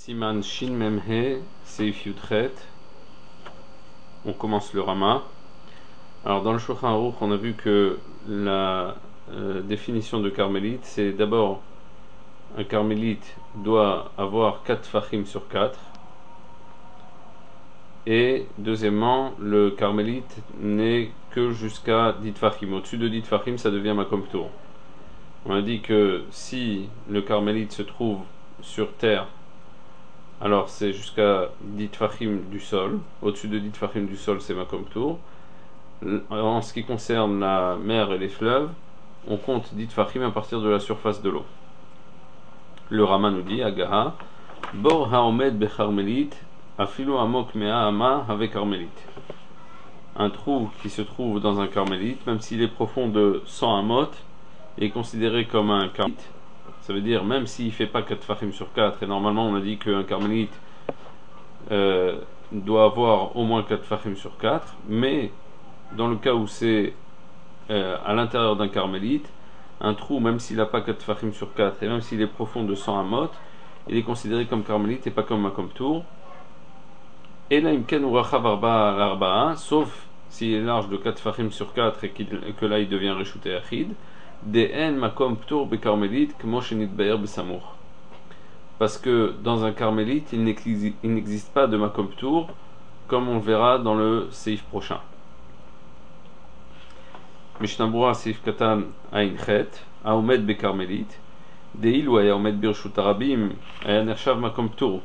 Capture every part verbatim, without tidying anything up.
Siman Shin Memhe Seif Yudchet. On commence le Rama. Alors dans le Shulchan Aruch, on a vu que la euh, définition de carmélite, c'est d'abord un carmélite doit avoir quatre fachim sur quatre. Et deuxièmement, le carmélite n'est que jusqu'à dix fachim. Au-dessus de dix fachim, ça devient makom tour. On a dit que si le carmélite se trouve sur terre, alors c'est jusqu'à dix fachim du sol. Au-dessus de dix fachim du sol, c'est makom tour. En ce qui concerne la mer et les fleuves, on compte dix fachim à partir de la surface de l'eau. Le Rama nous dit, Agaha, Bor haomed becharmelit, afilu amok mea ama avec carmélite. Un trou qui se trouve dans un carmélite, même s'il est profond de cent amot, est considéré comme un carmélite. Ça veut dire, même s'il ne fait pas quatre fachim sur quatre, et normalement on a dit qu'un carmélite euh, doit avoir au moins quatre fachim sur quatre, mais dans le cas où c'est euh, à l'intérieur d'un carmélite, un trou, même s'il n'a pas quatre fachim sur quatre, et même s'il est profond de cent amot, il est considéré comme carmélite et pas comme makom tour. Et là, imken urachav arba l'arba'a, sauf s'il est large de quatre fachim sur quatre et, et que là il devient reshuté achid. De'en makom tour be carmélite kmo shenitbaer besamour. Parce que dans un carmélite, il n'existe pas de makom tour, comme on le verra dans le seif prochain. Mishnah Berurah seif katan ayin chet, haomed be carmélite, de'ilu haya omed birshut harabim, haya nershav makom tour.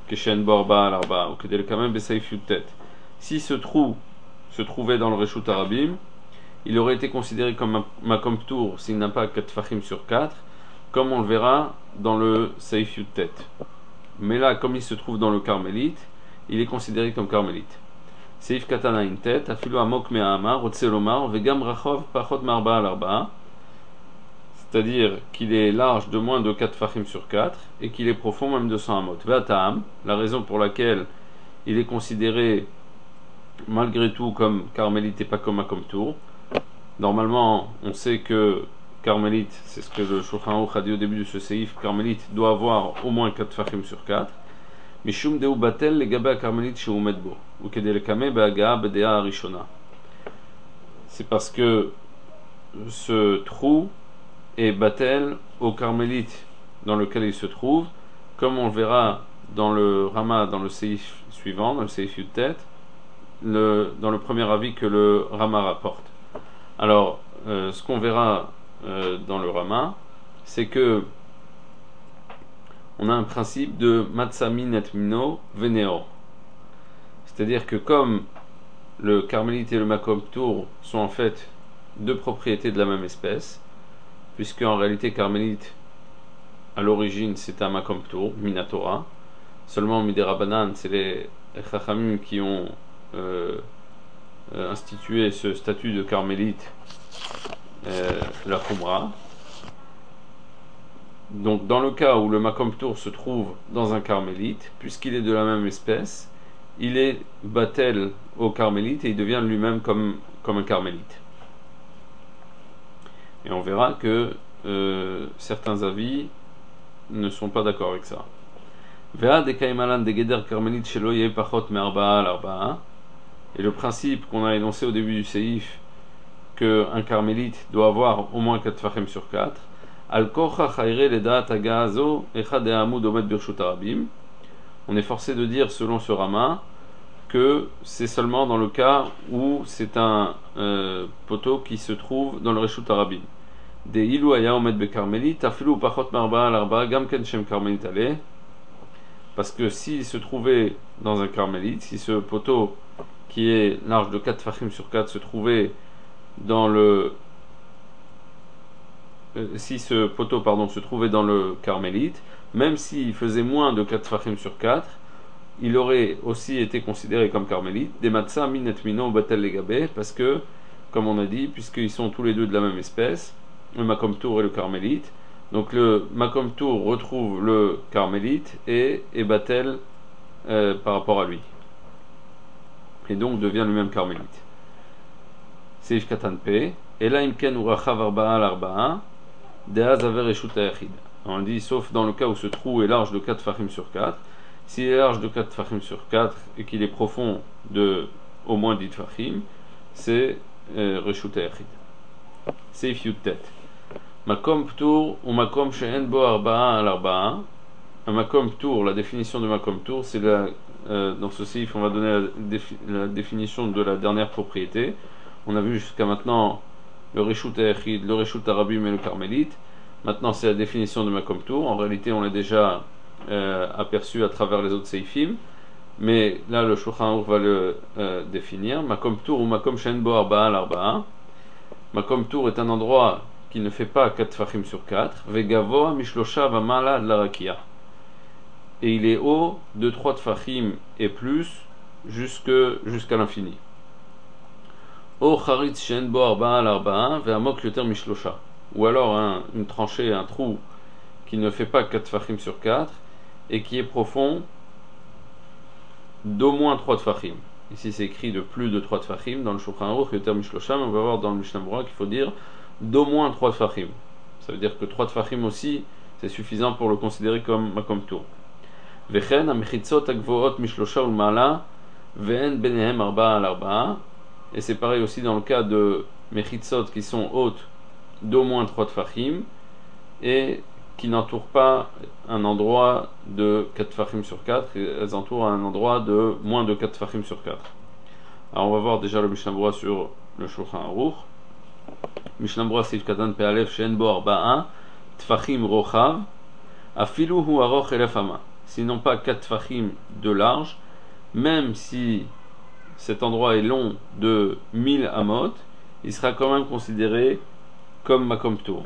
Si ce trou se trouvait dans le Reshut Harabim, il aurait été considéré comme un makom tour s'il n'a pas quatre fachim sur quatre, comme on le verra dans le Seif Yutet. Mais là, comme il se trouve dans le carmélite, il est considéré comme carmélite. Seif katana intet, afilu amok me'ama, rotselomar, vegam rachov pachot marba al arba. C'est-à-dire qu'il est large de moins de quatre fachim sur quatre et qu'il est profond même de cent amot. Ve'atam, la raison pour laquelle il est considéré malgré tout comme carmélite et pas comme makom tour. Normalement, on sait que carmélite, c'est ce que le Shulchan Aruch a dit au début de ce seif, carmélite doit avoir au moins quatre fachim sur quatre. Mishum deu batel legabe carmélite sheu medbo ou kedelekame be'agaa bedea arishona. C'est parce que ce trou et batel au carmélite dans lequel il se trouve, comme on le verra dans le Rama, dans le seif suivant, dans le seif Yutet, le, dans le premier avis que le Rama rapporte. Alors, euh, ce qu'on verra euh, dans le Rama, c'est que on a un principe de Matsamin et Mino Veneo. C'est-à-dire que comme le carmélite et le makom tour sont en fait deux propriétés de la même espèce, puisque en réalité carmélite à l'origine c'est un makom tour, minatora. Seulement midérabanan, c'est les chachamim qui ont euh, euh, institué ce statut de carmélite, euh, la khumra. Donc dans le cas où le makom tour se trouve dans un carmélite, puisqu'il est de la même espèce, il est batel au carmélite et il devient lui-même comme, comme un carmélite. Et on verra que euh, certains avis ne sont pas d'accord avec ça. Et le principe qu'on a énoncé au début du séif, qu'un carmélite doit avoir au moins quatre fachim sur quatre, on est forcé de dire selon ce Rama que c'est seulement dans le cas où c'est un euh, poteau qui se trouve dans le Reshut Harabim. De ilu haya omed bekarmelit, afilu pachot marba al arba, gam ken shem karmelit ale. Parce que s'il se trouvait dans un carmélite, si ce poteau qui est large de quatre fachim sur quatre se trouvait dans le euh, si ce poteau pardon se trouvait dans le carmélite, même s'il faisait moins de quatre fachim sur quatre, il aurait aussi été considéré comme carmélite, des matza min et mino batel legabe, parce que, comme on a dit, puisqu'ils sont tous les deux de la même espèce, le makom tour et le carmélite, donc le makom tour retrouve le carmélite et est batel euh, par rapport à lui, et donc devient lui-même carmélite. Seif katan pe, et là imken urachav arba'a al arba'a, de'az aver eshut ayachid. On dit sauf dans le cas où ce trou est large de quatre fachim sur quatre, S'il est large de quatre tfachim sur quatre et qu'il est profond de au moins dix tfachim, c'est euh, Reshut Hayachid. Seif Yud-Tet. Makom Ptur ou Makom She'en Bo Arba'a al Arba'a. Un Makom Ptur, la définition de Makom Ptur, c'est la, euh, dans ce seif, on va donner la, défi, la définition de la dernière propriété. On a vu jusqu'à maintenant le Reshut Hayachid, le Reshut Arabim et le Carmélite. Maintenant, c'est la définition de Makom Ptur. En réalité, on l'a déjà euh, aperçu à travers les autres seifim. Mais là, le Shulchan Aruch va le euh, définir. Makom Ptur ou Makom She'en Bo Arba'a al Arba'a. Makom Ptur est un endroit qui ne fait pas quatre tfachim sur quatre. Vegavoa mishlosha vamala de la rakia. Et il est haut de trois tfachim et plus jusque, jusqu'à l'infini. O charitz she'en bo arba'a al arba'a ve'amok yoter mishlosha. Ou alors un, une tranchée, un trou qui ne fait pas quatre tfachim sur quatre et qui est profond d'au moins trois tfachim. Ici c'est écrit de plus de trois tfachim dans le Shulchan Aruch, yoter mishlosha, mais on va voir dans le Mishnah Berurah qu'il faut dire d'au moins trois tfachim. Ça veut dire que trois tfachim aussi, c'est suffisant pour le considérer comme Makom Ptur. Vechen amechitzot agvoot mishlosha ulmala ve'en benehem arba'a al arba'a. Et c'est pareil aussi dans le cas de mechitzot qui sont hautes d'au moins trois tfachim et qui n'entourent pas un endroit de quatre tfachim sur quatre, elles entourent un endroit de moins de quatre tfachim sur quatre. Alors on va voir déjà le Mishnah Berurah sur le Shulchan Aruch. Mishnah Berurah Seif Katan Pe Aleph She'en Bo Arba'a Tfachim Rochav Afilu Hu Aroch Elef Ama. Sinon pas quatre tfachim de large, même si cet endroit est long de mille amot, il sera quand même considéré comme Makom Ptur.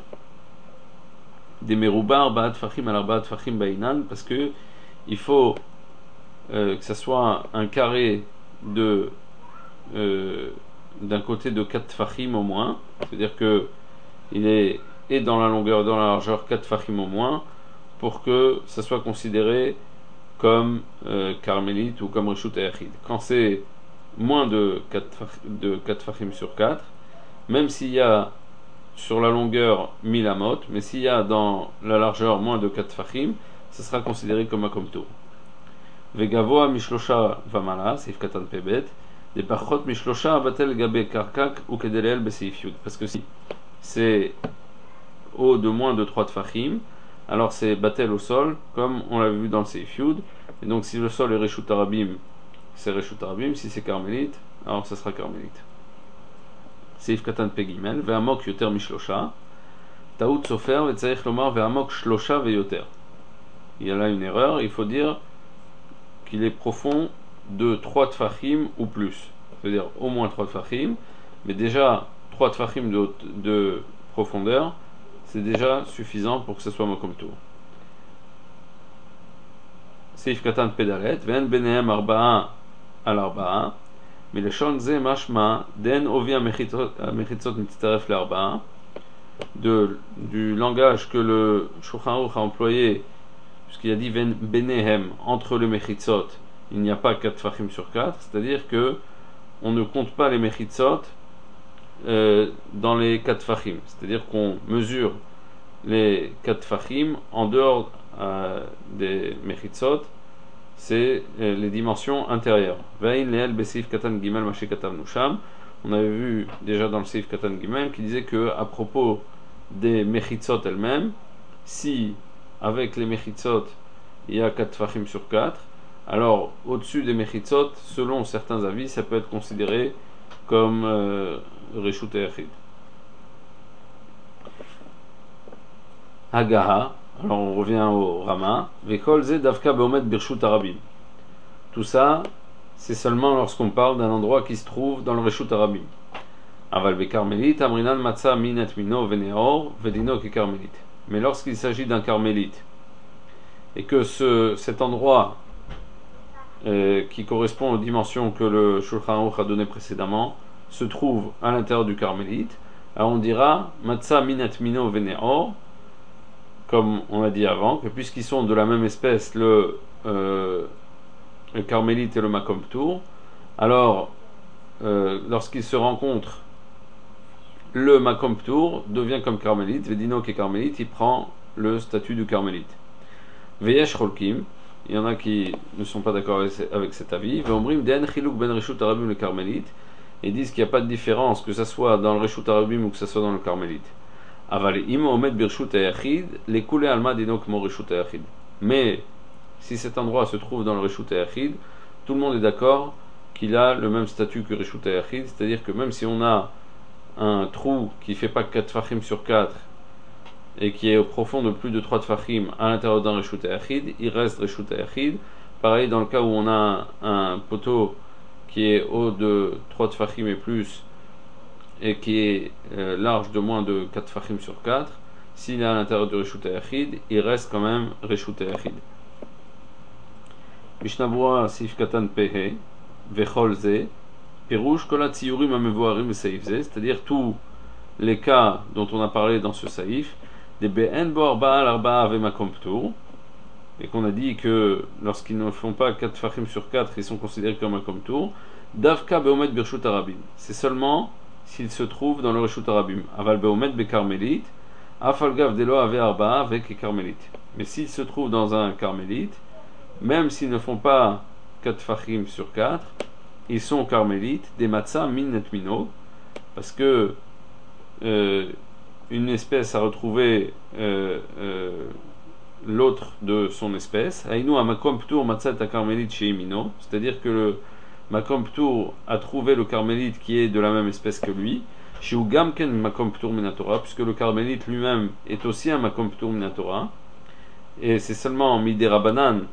Des Meruba Arba'a Tfachim al Arba'a Tfachim Bainan, parce que il faut euh, que ça soit un carré de euh, d'un côté de quatre tfachim au moins, c'est-à-dire que il est et dans la longueur et dans la largeur quatre tfachim au moins, pour que ça soit considéré comme euh, carmélite ou comme Reshut Hayachid. Quand c'est moins de quatre tfachim sur quatre, même s'il y a sur la longueur mille amot, mais s'il y a dans la largeur moins de quatre tfachim, ça sera considéré comme Makom Ptur. Vegavoa mishlosha vamala, seif katan pebet, des parchot mishlosha abatel gabe karkak ou kedelel beseif yud. Parce que si c'est haut de moins de trois tfachim, alors c'est batel au sol, comme on l'a vu dans le seif yud. Et donc si le sol est Reshut Arabim, c'est Reshut Arabim. Si c'est carmélite, alors ça sera carmélite. Seif katan pegimel, ve'amok yoter mishlosha, taout sofer ve'tzarech lomar ve'amok shlosha ve'yoter. Il y a là une erreur, il faut dire qu'il est profond de trois tfachim ou plus. C'est-à-dire au moins trois tfachim, mais déjà trois tfachim de, de profondeur, c'est déjà suffisant pour que ce soit Makom Ptur. Seif katan pedalet, ve'en benehem arba'a al arba'a, mais le shon ze mashma den ovi amechitzot mitzaref l'arba'a, de du langage que le Shulchan Aruch a employé, puisqu'il a dit ven benehem, entre les mechitzot, il n'y a pas quatre tfachim sur quatre, c'est-à-dire que on ne compte pas les mechitzot euh, dans les quatre tfachim, c'est-à-dire qu'on mesure les quatre tfachim en dehors euh, des mechitzot, c'est euh, les dimensions intérieures. Ve'in leel beseif katan gimel maché katan nusham. On avait vu déjà dans le seif katan gimel qui disait que à propos des mechitzot elles-mêmes, si avec les mechitzot il y a quatre tfachim sur quatre, alors au-dessus des mechitzot, selon certains avis, ça peut être considéré comme euh, Reshut Hayachid. Hagaha, alors on revient au Rama. Vekol ze davka beomet birshut arabim. Tout ça, c'est seulement lorsqu'on parle d'un endroit qui se trouve dans le Reshut Arabim. Aval be karmélite, amrinan matza minet mino veneor, vedino ke karmélite. Mais lorsqu'il s'agit d'un carmélite, et que ce, cet endroit euh, qui correspond aux dimensions que le Shulchan Aruch a donné précédemment se trouve à l'intérieur du carmélite, alors on dira matza minet mino veneor, comme on a dit avant, que puisqu'ils sont de la même espèce, le, euh, le carmélite et le Makom Ptur, alors euh, lorsqu'ils se rencontrent, le Makom Ptur devient comme carmélite, Vedino qui est carmélite, il prend le statut du carmélite. Veyesh Cholkim, Il y en a qui ne sont pas d'accord avec cet avis. Ve'omrim den chiluk ben reshut arabim le carmélite. Ils disent qu'il n'y a pas de différence, que ce soit dans le reshut arabim ou que ce soit dans le carmélite. Aval im omed birshut ayachid, les koulé alma dinok mo reshut ayachid. Mais si cet endroit se trouve dans le reshut ayachid, tout le monde est d'accord qu'il a le même statut que reshut ayachid, c'est-à-dire que même si on a un trou qui ne fait pas quatre tfachim sur quatre et qui est au profond de plus de trois tfachim à l'intérieur d'un reshut ayachid, il reste reshut ayachid. Pareil dans le cas où on a un, un poteau qui est haut de trois tfachim et plus et qui est euh, large de moins de quatre tfachim sur quatre, s'il est à l'intérieur du reshut ayachid, il reste quand même reshut ayachid. Mishnah Berurah Seif Katan Pehe Vechol Ze Pirouche Kol HaTziyurim HaMevoarim Beseif Ze, c'est-à-dire tous les cas dont on a parlé dans ce saïf, des Be'en Bo Arba'a Al Arba'a Ave Makom Ptur, et qu'on a dit que lorsqu'ils ne font pas quatre tfachim sur quatre, ils sont considérés comme Makom Ptur. Davka Be'omed Birshut Arabim, c'est seulement s'ils se trouvent dans le reshut arabim. Aval Be'omed Be'karmelit Afalgav Delo Ave Arba'a avec Karmelit. Mais s'ils se trouvent dans un carmélite, même s'ils ne font pas quatre fachim sur quatre, ils sont carmélites, des matzah min net mino, parce que euh, une espèce a retrouvé euh, euh, l'autre de son espèce. Aïnou a makom ptur matzah ta carmélite chez mino, c'est-à-dire que le makom ptur a trouvé le carmélite qui est de la même espèce que lui. Chez Gamken makom ptur minatora, puisque le carmélite lui-même est aussi un makom ptur minatora, et c'est seulement midé rabanan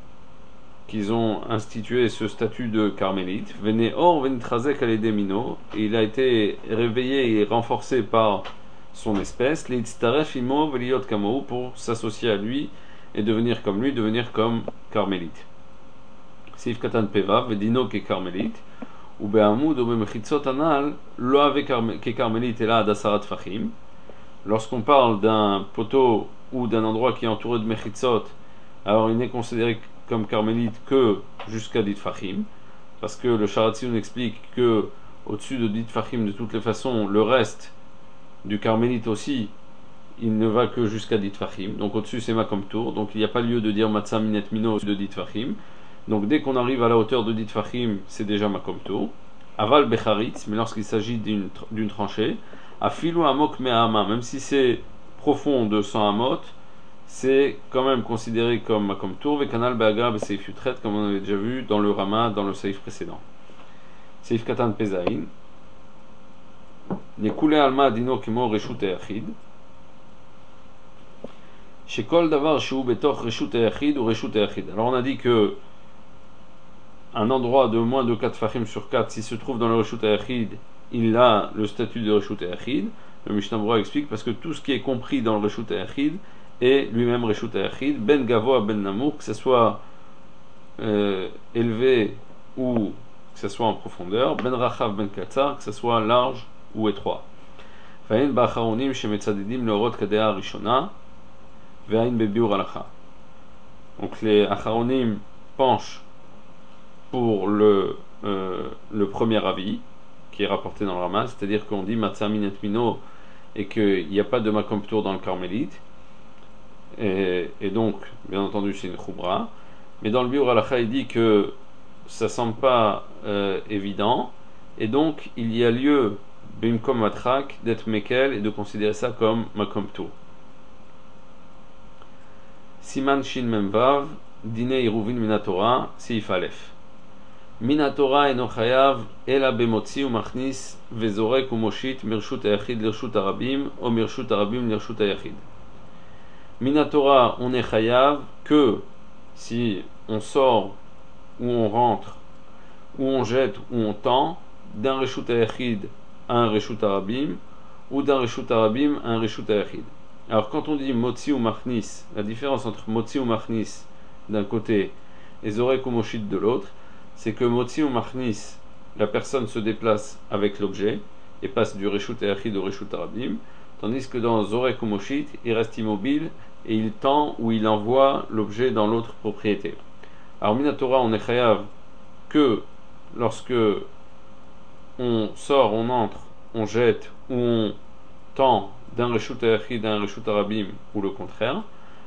qu'ils ont institué ce statut de carmélite. Vene or venitrazek aledemino, et il a été réveillé et renforcé par son espèce, leitztaref imo veliot kamo, pour s'associer à lui et devenir comme lui, devenir comme carmélite. Seif katan pevav vedino ke carmélite, ou be'amud ou be'mechitzot anal lo ave ke carmélite et là dasarat fachim. Lorsqu'on parle d'un poteau ou d'un endroit qui est entouré de mechitzot, alors il n'est considéré comme carmélite que jusqu'à dit fachim, parce que le Sharatzion explique que au-dessus de dit fachim, de toutes les façons, le reste du carmélite aussi, il ne va que jusqu'à dit fachim, donc au-dessus c'est makom tour, donc il n'y a pas lieu de dire matzah minet mino au-dessus de dit fachim, donc dès qu'on arrive à la hauteur de dit fachim, c'est déjà makom tour. Aval becharitz, mais lorsqu'il s'agit d'une, d'une tranchée, afilu amok me'ama, même si c'est profond de cent amot, c'est quand même considéré comme Makom Tour, et Kanal Be'agra Be'seif Yutret, comme on avait déjà vu dans le Rama, dans le Seif précédent. Seif Katan Pezaïn. Nekule Alma Dino Kimo Reshut Ayachid. Shekol Davar Shu Betoch Reshut Ayachid ou Reshut Ayachid. Alors on a dit que un endroit de moins de quatre fachim sur quatre, s'il se trouve dans le Reshut Ayachid, il a le statut de Reshut Ayachid. Le Mishnah Berurah explique parce que tout ce qui est compris dans le Reshut Ayachid et lui-même reshut ayachid, ben gavoa ben namour, que ce soit euh, élevé ou que ce soit en profondeur, ben rachav ben katzar, que ce soit large ou étroit. Va'in ba'acharonim shemetzadidim leorot kadea rishona, ve'ain bebiur alacha. Donc les acharonim penchent pour le, euh, le premier avis qui est rapporté dans le Rama, c'est-à-dire qu'on dit matzah minet mino et qu'il n'y a pas de makom ptur dans le carmélite. Et, et donc, bien entendu, c'est une khoubra. Mais dans le Biur Halacha, il dit que ça semble pas euh, évident. Et donc, il y a lieu, bimkom matrak, d'être mekel et de considérer ça comme makom ptur. Siman shin memvav, dine iruvin minatora, seif alef. Minatora eno chayav, ela bemotzi ou machnis, vezorek ou moshit, mirshut ayachid lirshut arabim, ou mirshut arabim lirshut ayachid. Minatora, on est chayav que si on sort ou on rentre, ou on jette ou on tend d'un reshut ayachid à un reshut arabim, ou d'un reshut arabim à un reshut ayachid. Alors quand on dit motzi ou machnis, la différence entre motzi ou machnis d'un côté et zorek ou moshit de l'autre, c'est que motzi ou machnis, la personne se déplace avec l'objet et passe du reshut ayachid au reshut arabim, tandis que dans zorek ou moshit, il reste immobile et il tend ou il envoie l'objet dans l'autre propriété. Alors minatora, on est chayav que lorsque on sort, on entre, on jette ou on tend d'un reshut ayachid à un reshut arabim ou le contraire.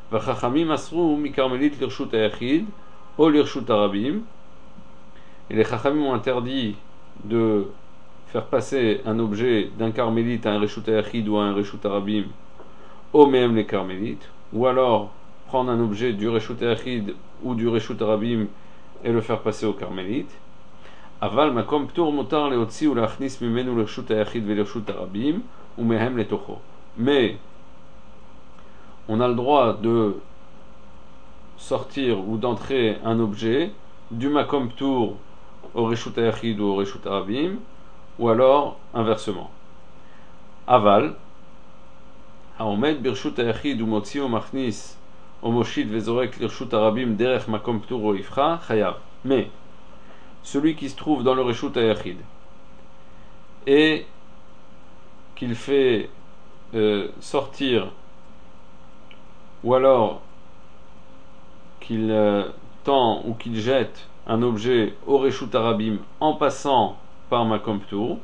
Vachachamim asru mi karmelit lirshut hayachid ou lirshut harabim. Et les chachamim ont interdit de faire passer un objet d'un carmélite à un reshut hayachid ou à un reshut harabim, ou même les carmélites, ou alors prendre un objet du reshut hayachid ou du reshut harabim et le faire passer au carmélite. Aval makom ptur mutar leotzi ou leachnis mimenu lirshut hayachid ve lirshut harabim ou mehem letocho. Mais on a le droit de sortir ou d'entrer un objet du makom ptur au reshut hayachid ou au reshut harabim, ou alors inversement. Aval haomed birshut hayachid ou motzi ou machnis ou moshit vezorek lirshut harabim derech makom ptur ou ifra chayav. Mais celui qui se trouve dans le reshut hayachid et qu'il fait euh, sortir, ou alors qu'il euh, tend ou qu'il jette un objet au reshut harabim en passant par makom ptur,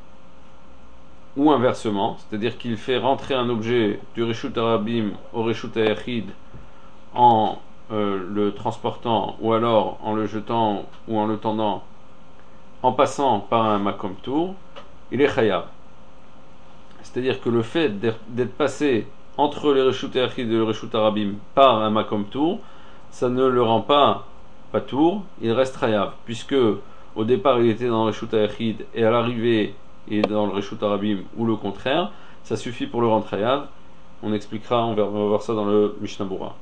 ou inversement, c'est-à-dire qu'il fait rentrer un objet du reshut harabim au reshut hayachid en euh, le transportant, ou alors en le jetant ou en le tendant en passant par un makom ptur, il est chayav. C'est-à-dire que le fait d'être passé entre le reshut hayachid et le reshut harabim par un makom ptur, ça ne le rend pas patour, il reste chayav, puisque au départ il était dans le reshut hayachid et à l'arrivée il est dans le reshut harabim, ou le contraire, ça suffit pour le rendre chayav. On expliquera, on va voir ça dans le Mishnah Berurah.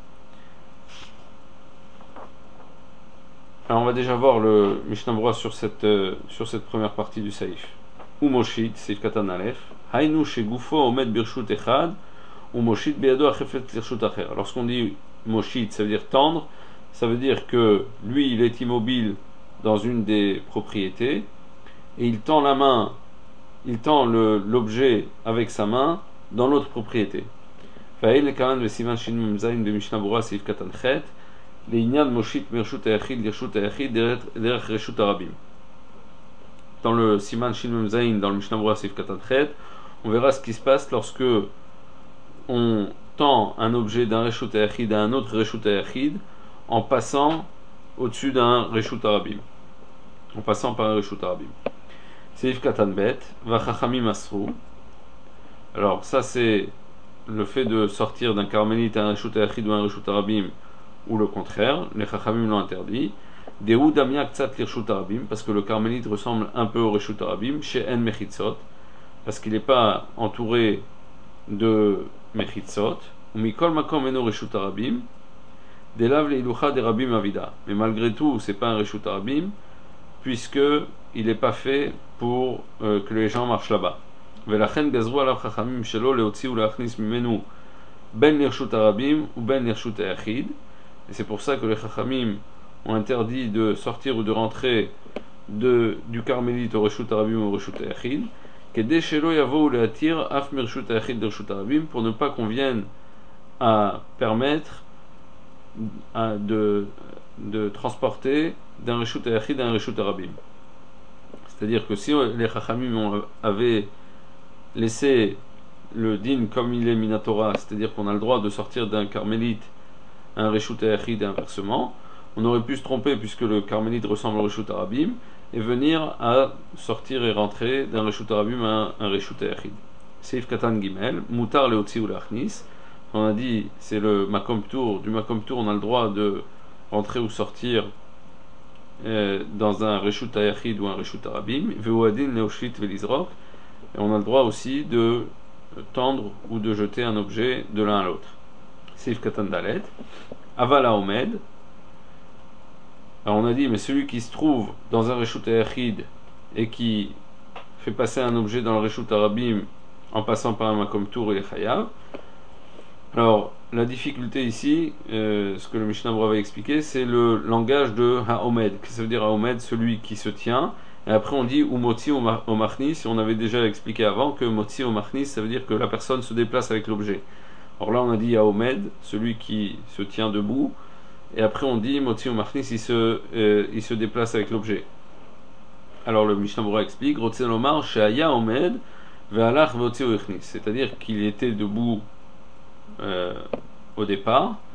Alors on va déjà voir le Mishnah Berurah sur cette, euh, sur cette première partie du Saïf. Ou Moshit, Saïf Katan Aleph, Hainu Shegufo Omed Birshut Echad, ou Moshit Beado Achefet Lirshut Acher. Lorsqu'on dit Moshit, ça veut dire tendre, ça veut dire que lui il est immobile dans une des propriétés et il tend la main, il tend le, l'objet avec sa main dans l'autre propriété. Fa'il le kaman de Sivan Shin Mumzain de Mishnah Berurah Saïf Katan Chet, les Inyan Moshit Mirshut Hayachid Lirshut Hayachid derech Reshut Harabim. Dans le Siman Shin Mumzain, dans le Mishnah Berurah Saïf Katan Chet, on verra ce qui se passe lorsque on tend un objet d'un reshut hayachid à un autre reshut hayachid en passant au-dessus d'un reshut harabim, en passant par un reshut harabim. Seif katan bet, vachachamim asru. Alors ça c'est le fait de sortir d'un carmélite à un reshut hayachid ou un reshut harabim, ou le contraire, les chachamim l'ont interdit. Dehu damia ktsat lirshut harabim, parce que le carmélite ressemble un peu au reshut harabim, chez en mechitzot, parce qu'il n'est pas entouré de mechitzot, ou mikol makom eno reshut harabim, delav leilucha de rabim avida. Mais malgré tout, c'est pas un reshut harabim, puisque il n'est pas fait pour euh, que les gens marchent là-bas. Velachen gazru alav chachamim shelo leotzi ou leachnis mimenu ben lirshut harabim ou ben lirshut hayachid. Et c'est pour ça que les chachamim ont interdit de sortir ou de rentrer de, du carmélite au reshut harabim ou au reshut hayachid, kedei shelo yavo leatir af mirshut hayachid lirshut harabim, pour ne pas qu'on vienne à permettre à de, de transporter d'un reshut hayachid à un reshut harabim. C'est-à-dire que si les chachamim avaient laissé le din comme il est minatora, c'est-à-dire qu'on a le droit de sortir d'un carmélite à un reshut hayachid et inversement, on aurait pu se tromper puisque le carmélite ressemble au reshut harabim et venir à sortir et rentrer d'un reshut harabim à un reshut hayachid. Seif katan gimel, mutar leotzi ou leachnis. On a dit c'est le makom ptur, du makom ptur on a le droit de rentrer ou sortir euh, dans un reshut hayachid ou un reshut harabim, ve'uadin leoshit velizrok, et on a le droit aussi de tendre ou de jeter un objet de l'un à l'autre. Seif katan dalet, avala omed. Alors on a dit mais celui qui se trouve dans un reshut hayachid et qui fait passer un objet dans le reshut harabim en passant par un makom ptur, il est chayav. Alors, la difficulté ici, euh, ce que le Mishnah Berurah va expliquer, c'est le langage de Haomed. Qu'est-ce que ça veut dire Haomed? Celui qui se tient. Et après on dit ou motzi ou machnis. On avait déjà expliqué avant que motzi ou machnis, ça veut dire que la personne se déplace avec l'objet. Alors là on a dit Haomed, celui qui se tient debout. Et après on dit motzi ou machnis, il se, euh, il se déplace avec l'objet. Alors le Mishnah Berurah explique Rotsen lomar she'aya Haomed ve'alach ve'otzi ou echnis. C'est-à-dire qu'il était debout Euh, au départ,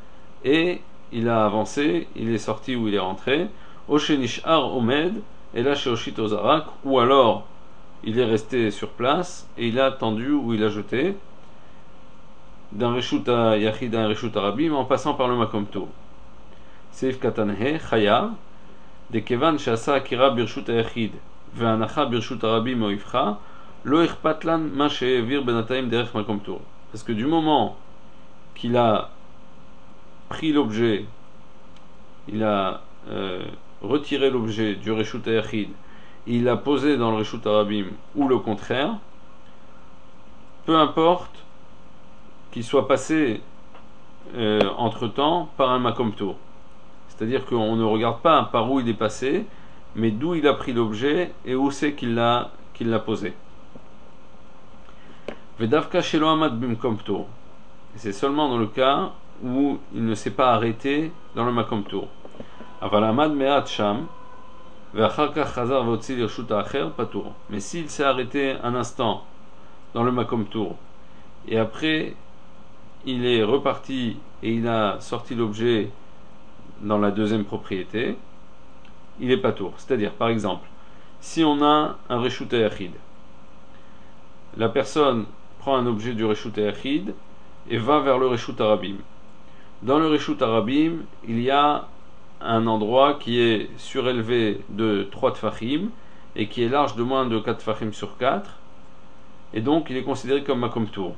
et il a avancé, il est sorti ou il est rentré, Oshenishar Omed, et là chez Oshit Ozarak, ou alors il est resté sur place et il a tendu ou il a jeté d'un Reshut Yachid à un Reshut Arabim en passant par le Makom Tour. Seif Katanhe, Chayav, de Kevan Shasa Akira Birshut Yachid, Ve'anacha Birshut Arabim Oifcha, Lo Ichpatlan Ma She'evir Benataim Derech Makom Tour. Parce que du moment qu'il a pris l'objet, il a euh, retiré l'objet du Reshut Yachid, il l'a posé dans le Reshut Arabim ou le contraire, peu importe qu'il soit passé euh, entre temps par un Makom Tour. C'est-à-dire qu'on ne regarde pas par où il est passé, mais d'où il a pris l'objet et où c'est qu'il l'a qu'il l'a posé. Vedavka Shelo Amad Bimkom Tour. C'est seulement dans le cas où il ne s'est pas arrêté dans le Makom Tour. Aval Amad Me'at Sham. Mais s'il s'est arrêté un instant dans le Makom Tour et après il est reparti et il a sorti l'objet dans la deuxième propriété, il est pas tour. C'est-à-dire, par exemple, si on a un Reshut Yachid, la personne prend un objet du Reshut Yachid et va vers le Reshut Arabim. Dans le Reshut Arabim, il y a un endroit qui est surélevé de trois tfachim et qui est large de moins de quatre tfachim sur quatre, et donc il est considéré comme Makom Tour.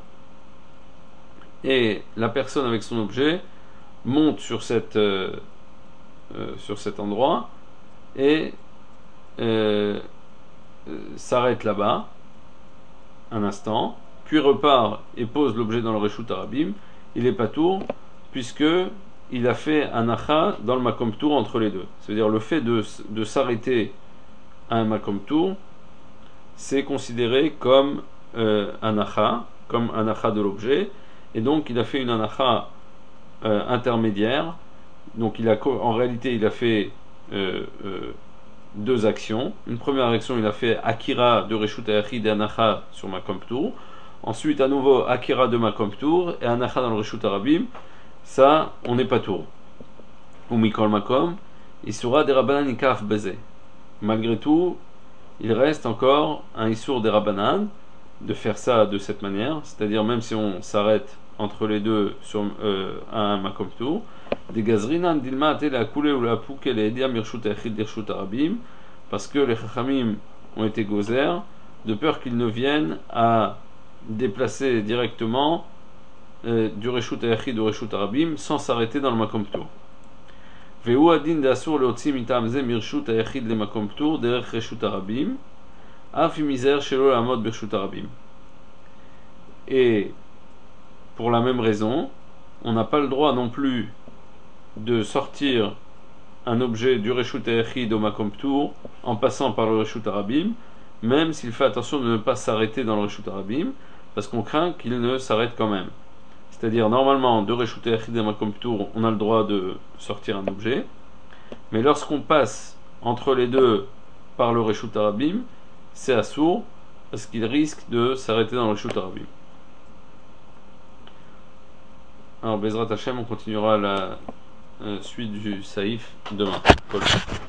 Et la personne avec son objet monte sur, cette, euh, euh, sur cet endroit et euh, euh, s'arrête là-bas un instant, puis repart et pose l'objet dans le Reshut Arabim. Il est pas tour puisque il a fait un acha dans le Makom Tour entre les deux. C'est-à-dire le fait de, de s'arrêter à un Makom Tour, c'est considéré comme euh, un acha, comme un acha de l'objet, et donc il a fait une anacha euh, intermédiaire. Donc il a, en réalité il a fait euh, euh, deux actions. Une première action, il a fait Akira de Reshut Yachid et anacha sur Makom Tour. Ensuite à nouveau Akira de Makom Tour et anacha dans le Reshut Arabim. Ça, on n'est pas tour. Ou Mikol Makom, Isura des Rabbanan Ikaf Bezé. Malgré tout, il reste encore un Isur des Rabbanan de faire ça de cette manière, c'est-à-dire même si on s'arrête entre les deux sur euh, un Makom Tour, des Gazrinan Dilma Atel Akule ou la Pouke les Edia Mirshut Echid Dirshut Arabim, parce que les Chachamim ont été gozer, de peur qu'ils ne viennent à déplacer directement Euh, du Reshut Yachid au Reshut Arabim sans s'arrêter dans le Makom Tour. Ve'u adin d'asur leotzi mitam ze mirshut Yachid le Makom Tour derech Reshut Arabim af imizer shelo lamod bershut Arabim. Et pour la même raison, on n'a pas le droit non plus de sortir un objet du Reshut Yachid au Makom Tour en passant par le Reshut Arabim, même s'il fait attention de ne pas s'arrêter dans le Reshut Arabim, parce qu'on craint qu'il ne s'arrête quand même. C'est-à-dire, normalement, de Reshut Yachid et Makom Tour, on a le droit de sortir un objet. Mais lorsqu'on passe entre les deux par le Reshut Arabim, c'est assourd, parce qu'il risque de s'arrêter dans le Reshut Arabim. Alors, Bezrat Hashem, on continuera la euh, suite du Saïf demain. Voilà.